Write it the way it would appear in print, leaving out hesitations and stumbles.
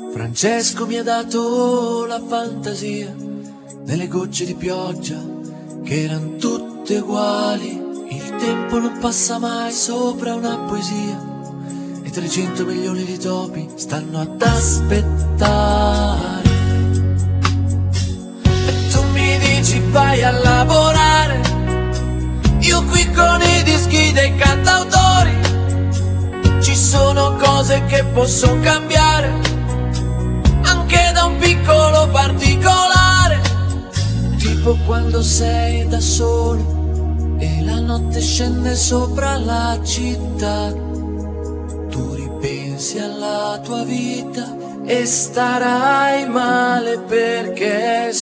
Francesco mi ha dato la fantasia delle gocce di pioggia che erano tutte uguali. Il tempo non passa mai sopra una poesia e 300 milioni di topi stanno ad aspettare. E tu mi dici vai a lavorare, io qui con i dischi dei cantautori. Ci sono cose che posso cambiare anche da un piccolo particolare, tipo quando sei da solo e la notte scende sopra la città. Tu ripensi alla tua vita e starai male perché